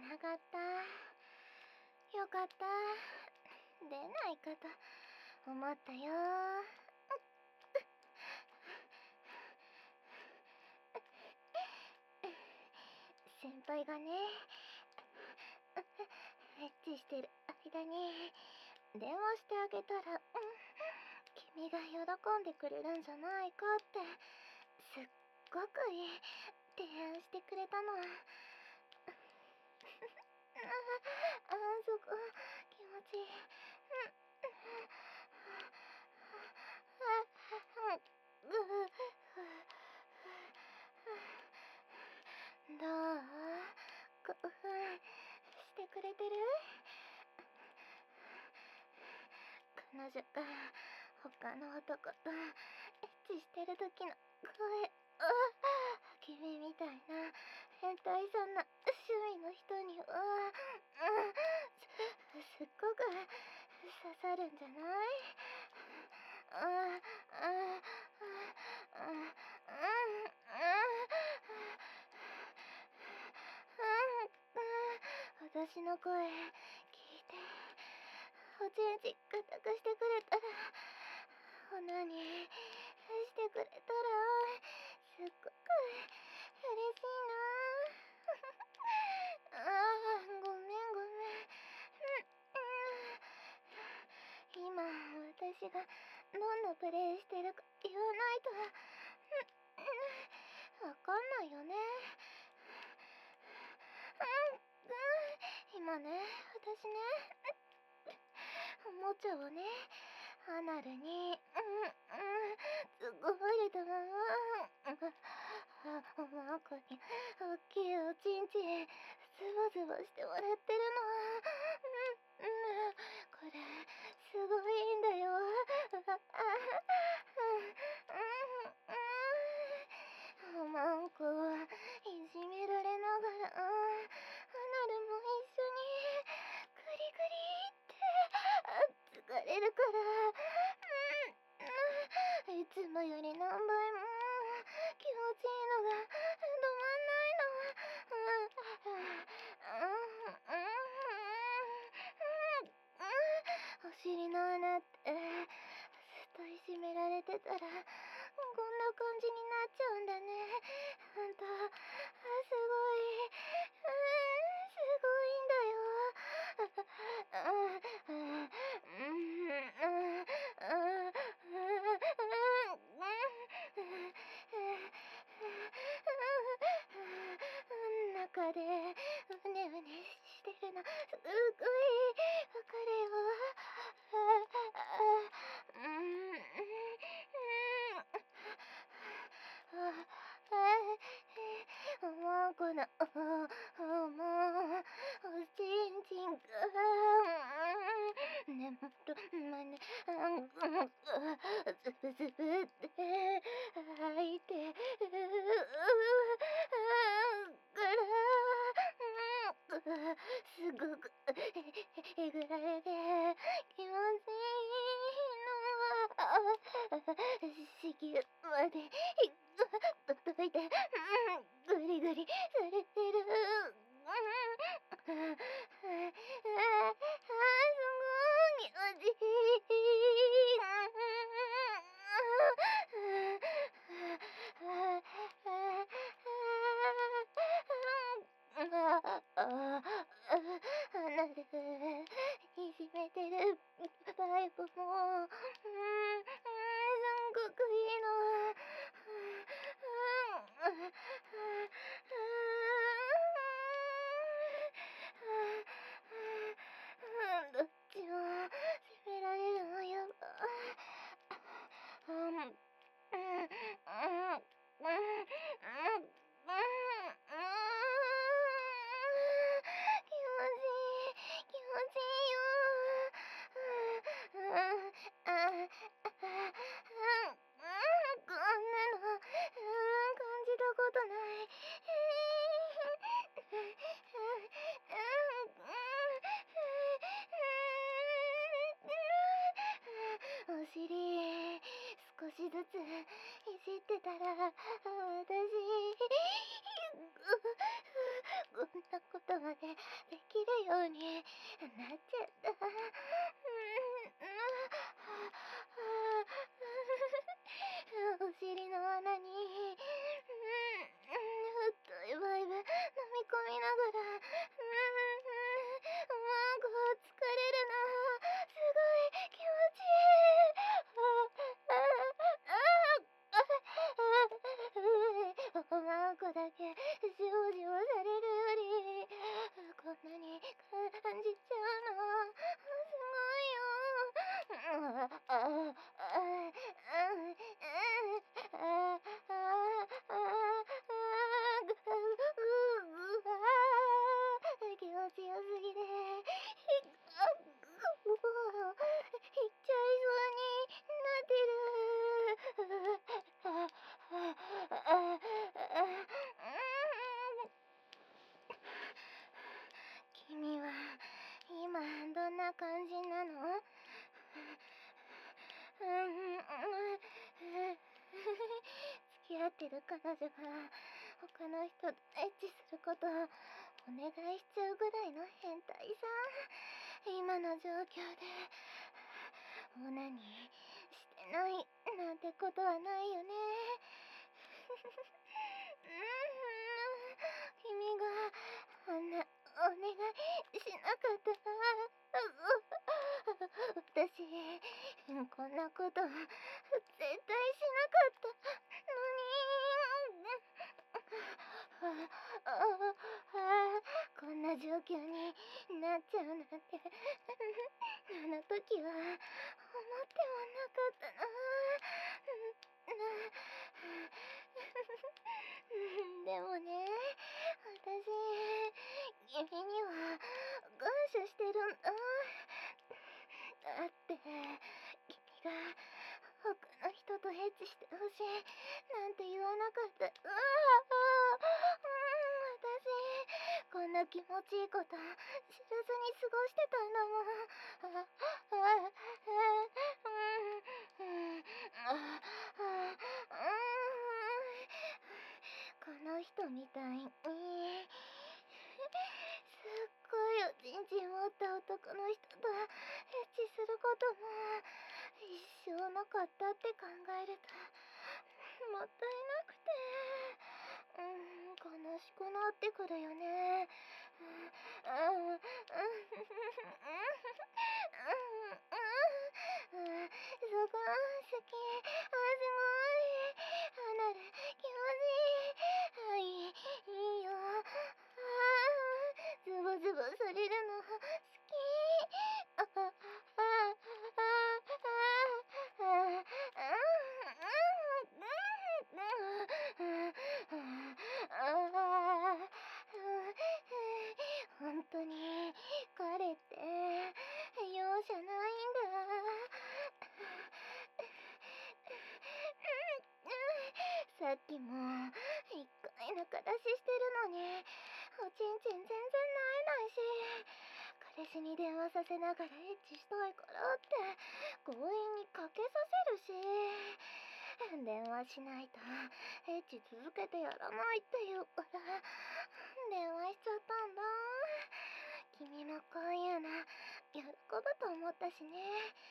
なかった。よかった。出ないかと思ったよ。先輩がね、エッチしてる間に電話してあげたら、君が喜んでくれるんじゃないかってすっごくいい提案してくれたの。そこ気持ちいい。どう？興奮してくれてる？彼女が他の男とエッチしてる時の声、君みたいな変態さんな趣味の人には、すっごく刺さるんじゃない？私の声聞いて、おちんち固くしてくれたら、オナニーしてくれたら、すっごく嬉しいな。ごめんごめん。今私がどんなプレイしてるか言わないとわかんないよね。今ね、私ね、おもちゃをね、アナルに突っ込まれたまま、おまんこに大きいおちんちズバズバしてもらってるの。これすごいんだよ。おまんこいじめられながら、アナルも一緒にグリグリって疲れるから、いつもより何倍も気持ちいいのが止まんないの。お尻の穴ってずっといじめられてたらこんな感じになっちゃうんだね。ほんとすごい、すごいんだよ。中でうねうねしてるのすごいわかるよ。おまんこのもうおちんちんが根元までズブズブって開いてからすごくえぐられて気持ちいいの。子宮まで届いてグリグリされてる。すごい気持ちいい。離れいじめてるバイブもすんごくいいの。どっちも責められるのやば。気持ちいいよ。こんなの感じたことない。お尻少しずついじってたら私こんなことまでできるようになっちゃった。お尻の穴に太いバイブ飲み込みながら、こう疲れるな。すごい気持ちいい。マンコだけジョジョされるよりこんなに感じちゃうのすごいよ。気持ちよすぎてもう行っちゃいそうになってる。君は今どんな感じなの？付き合ってる彼女が他の人とエッチすることをお願いしちゃうぐらいの変態さ。今の状況でオナニーしてないなんてことはないよね。君があんなお願いしなかったら私こんなこと絶対しなかったのに。こんな状況になっちゃうなんてあの時は思ってもなかったな。でもね、私君には感謝してるんだ。だって君が他の人とエッチしてほしいなんて言わなかった。私こんな気持ちいいこと知らずに過ごしてたんだもん。この人みたいにすっごいおちんちん持った男の人とエッチすることも一生なかったって考えるともったいなくて悲しくなってくるよね。そこ好き。すごい離れ気持ちいい。いいよ。ズボズボされるの好き。本当に彼って容赦ないんだ。さっきも一回仲出ししてるのにおちんちん全然萎えないし、彼氏に電話させながらエッチしたいからって強引にかけさせるし、電話しないとエッチ続けてやらないって言うから電話しちゃったんだ。君もこういうの喜ぶと思ったしね。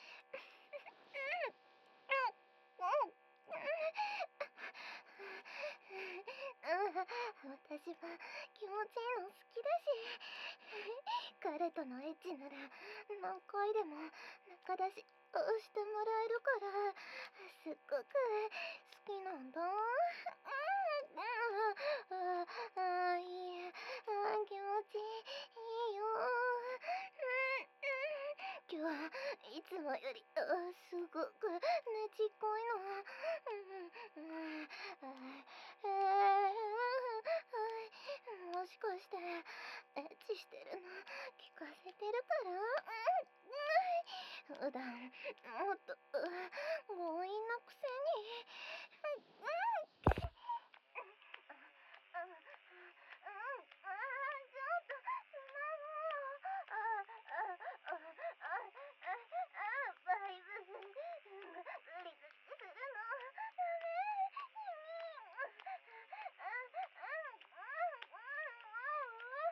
私は気持ちいいの好きだし、彼とのエッチなら何回でも仲出ししてもらえるからすっごく好きなんだ。いい。気持ちいいよ。今日いつもよりすごくねちっこいの。もしかしてエッチしてるの聞かせてるから。普段もっと強引なくせに。ちょっとスマホバイブズリズリするのダメ。君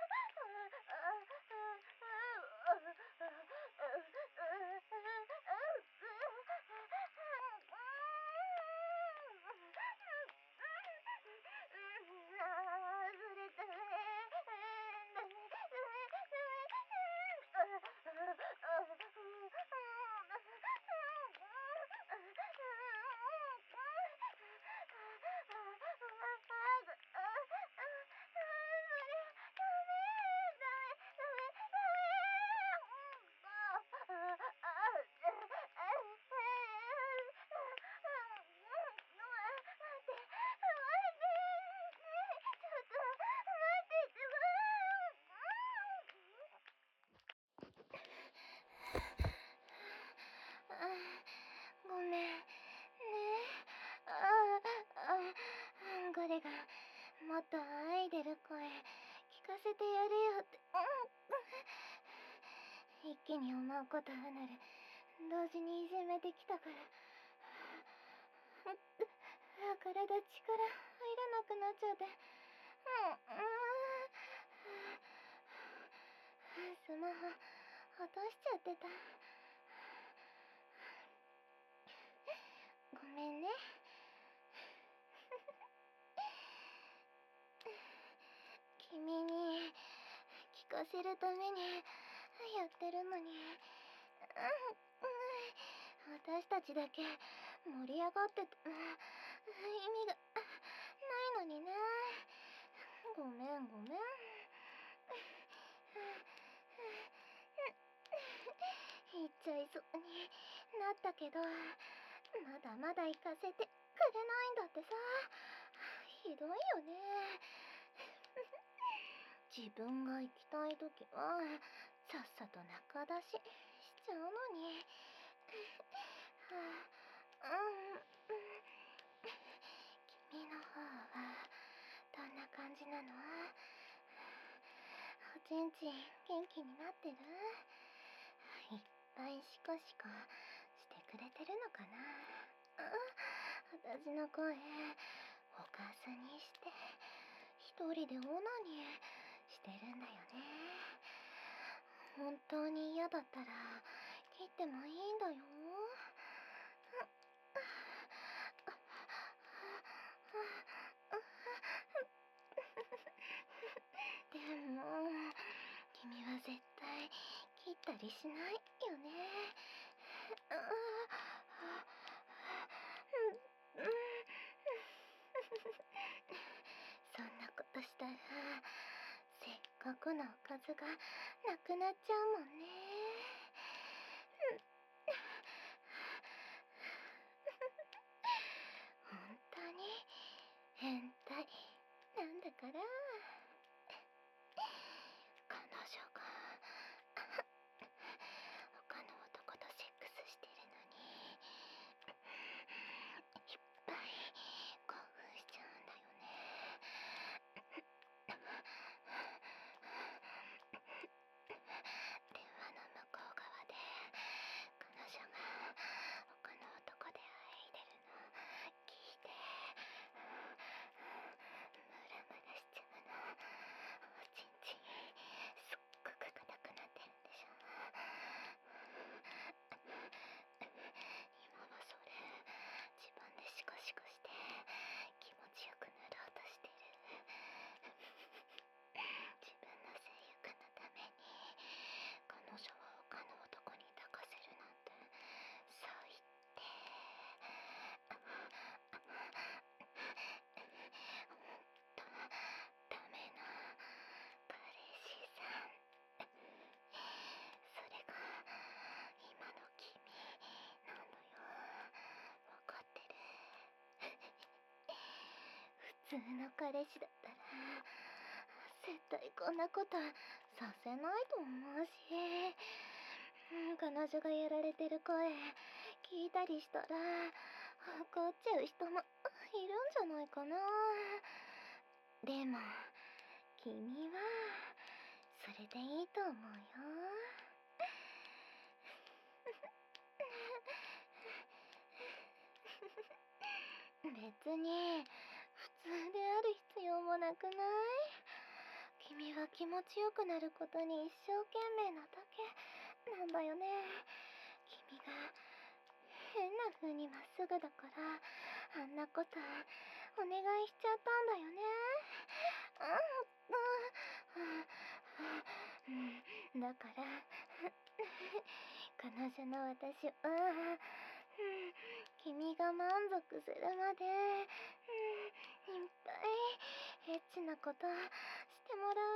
もっと愛出る声聞かせてやれよって。一気に思うこと離れ同時にいじめてきたから、体力入らなくなっちゃって、スマホ落としちゃってた。ごめんね。君に聞かせるためにやってるのに、私たちだけ盛り上がってて意味がないのにね。ごめんごめん。言っちゃいそうになったけど、まだまだ行かせてくれないんだってさ。ひどいよね。自分が行きたいときはさっさと仲出ししちゃうのに。君の方はどんな感じなの？おちんちん元気になってる？いっぱいシコシコしてくれてるのかな？私の声お母さんにして一人でオナニーしてるんだよね。本当に嫌だったら切ってもいいんだよ。でも君は絶対切ったりしないよね。そんなことしたらせっかくのおかずがなくなっちゃうもんね。本当に変態なんだから。彼女が他の男とセックスしてるのにいっぱい興奮しちゃうんだよね。電話の向こう側で彼女が他の男で愛いでるの聞いてムラムラしちゃうの。おちんちんすっごく硬くなってるんでしょ。今はそれ自分でシコシコして気持ちよくなろうとしてる。自分の性欲のために彼女を他の男に抱かせるなんてそう言って。ほんとダメな彼氏さん。それが今の君なのよ。わかってる？普通の彼氏だったら絶対こんなことさせないと思うし、彼女がやられてる声聞いたりしたら怒っちゃう人もいるんじゃないかな。でも君はそれでいいと思うよ。別に普通である必要もなくない？君は気持ちよくなることに一生懸命なだけなんだよね。君が変な風にまっすぐだからあんなことお願いしちゃったんだよね。だから彼女の私は君が満足するまでいっぱいエッチなことしてもらう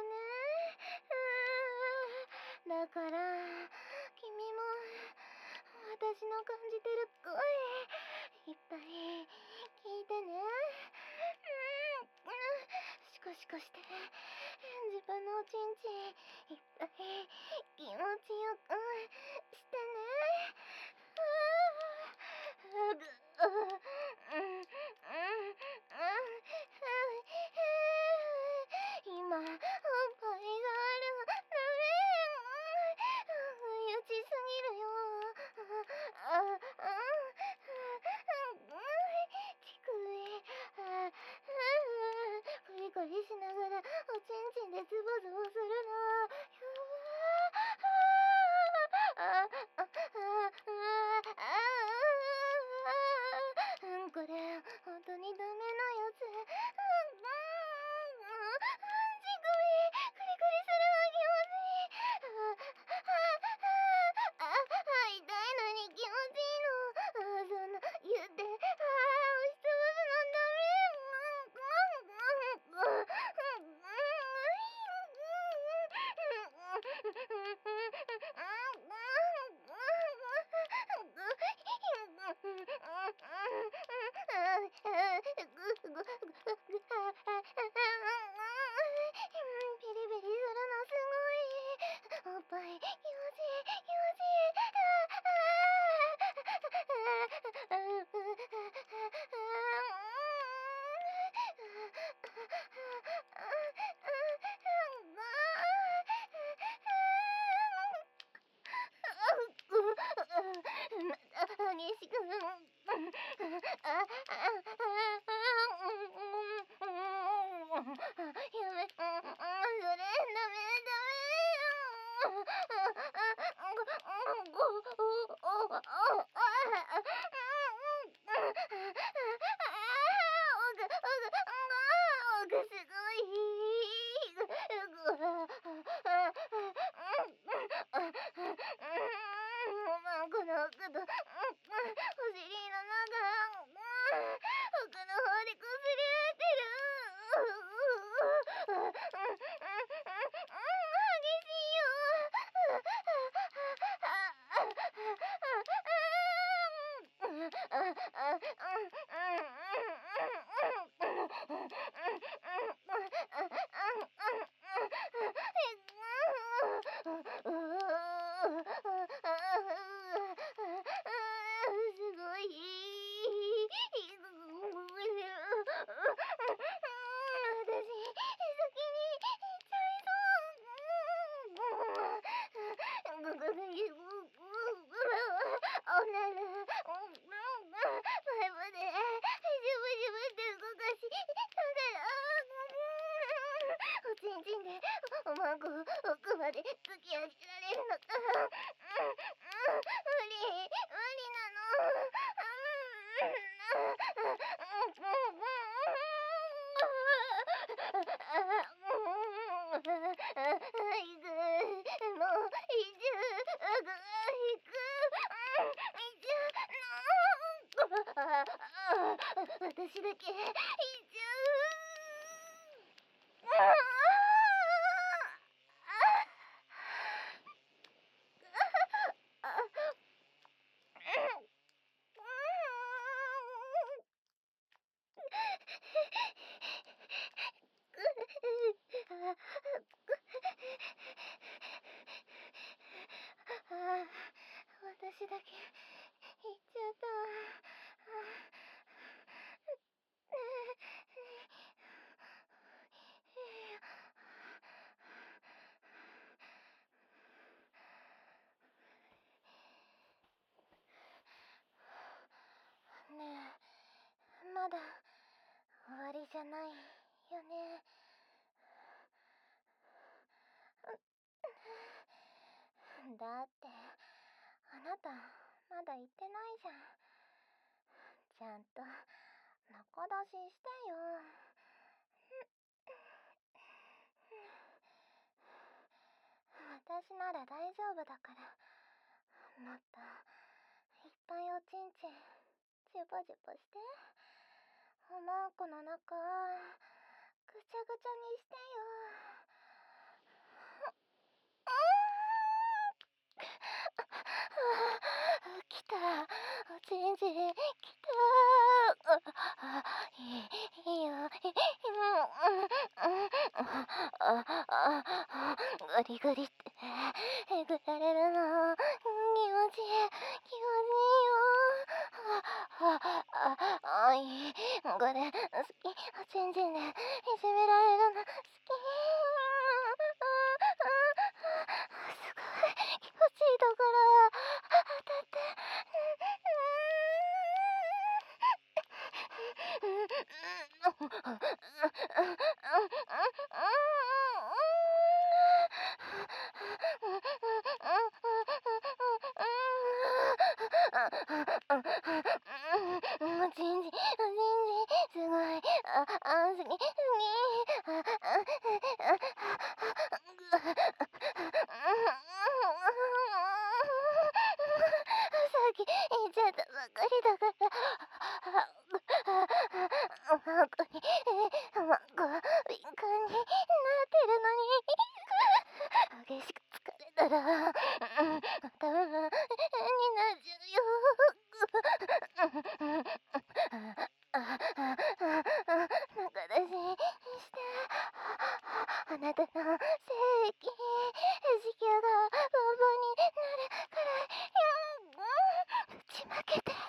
ね。だから君も私の感じてる声いっぱい聞いてね。シコシコして自分のおちんちんいっぱい気持ちよくしてね。 当にダメなやつ。乳首、クリクリするの気持ちいい。痛いのに気持ちいいの。そんな言って、押しつぶすのダメ。ピリピリするのすごい。おっぱい気持ちいい気持ちいい。激しくやめ、それダメ。すごい。この奥と、お尻の中、奥の方でこすり合ってる。激しいよ。すごい。私、先に行っちゃいそう。おなら、パイプで、ジュブジュブって動かし、おちんちんで、おまんこを奥まで突き上げられるのか。無理なの。私だけ行っちゃ私だけ行っちゃった。ねえ、まだ終わりじゃないよね。だって、あなた、まだ言ってないじゃん。ちゃんと、中出ししてよ。私なら大丈夫だから。もっと、いっぱいおちんちん、ジュポジュポして。おまんこの中、ぐちゃぐちゃにしてよ。来た。おちんちん、来た。いいよ。グリグリって、えぐられるの。気持ちいい。気持ちいいよ。これ、好き。おちんちんで、いじめられるの、好き。すごい。気持ちいいところ、当たって。おちんちん、 き言っちゃったばっかりだから。マコに、マコは敏感になってるのに。激しく疲れたら、頭になっちゃうよ。仲出しして、あなたの精液、子宮がボンボンになるくらい、ぶちまけて。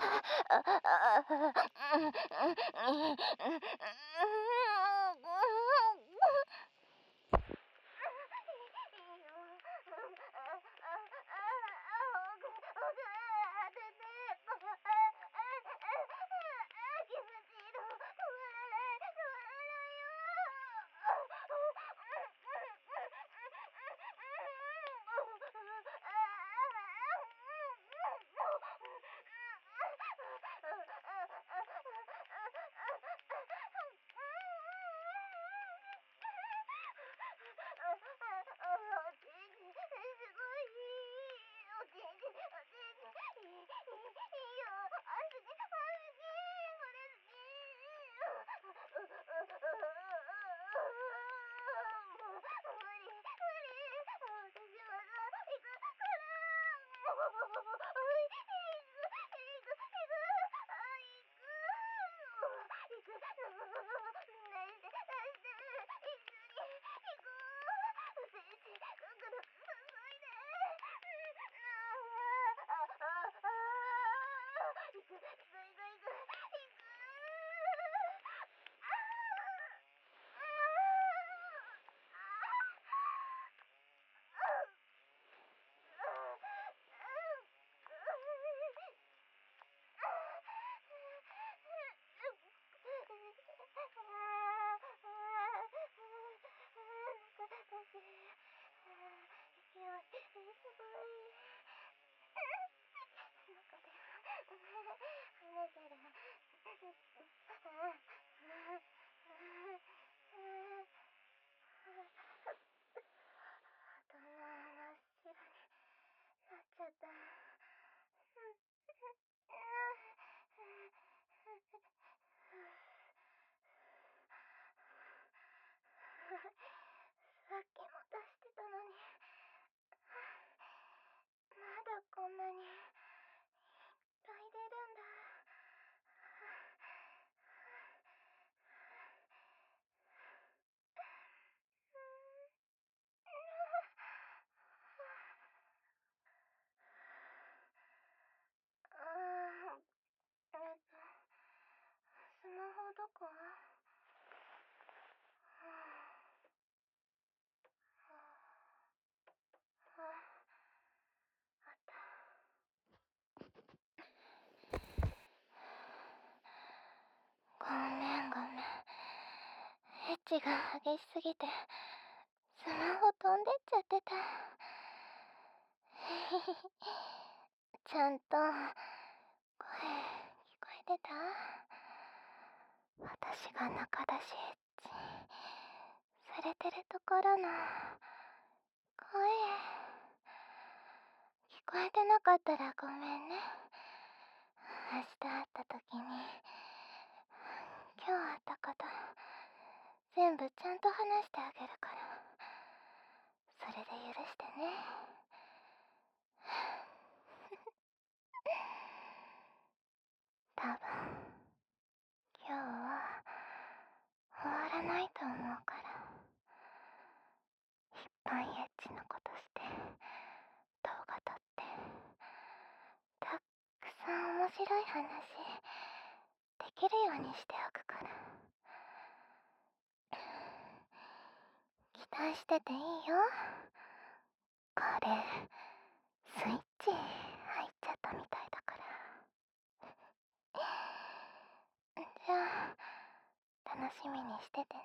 さっきも出してたのに、まだこんなにいっぱい出るんだ。スマホどこ？あった。ごめん。エッチが激しすぎて、スマホ飛んでっちゃってた。ちゃんと声聞こえてた？私が中出しエッチされてるところの声聞こえてなかったらごめんね。明日会った時に今日会ったこと全部ちゃんと話してあげるから、それで許してね。多分今日は終わらないと思うから、いっぱいエッチなことして動画撮ってたくさん面白い話できるようにしておくから、期待してていいよ。これスイッチ入っちゃったみたいだから。じゃあ楽しみにしててね。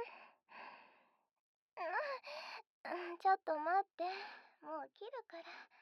ちょっと待って、もう切るから。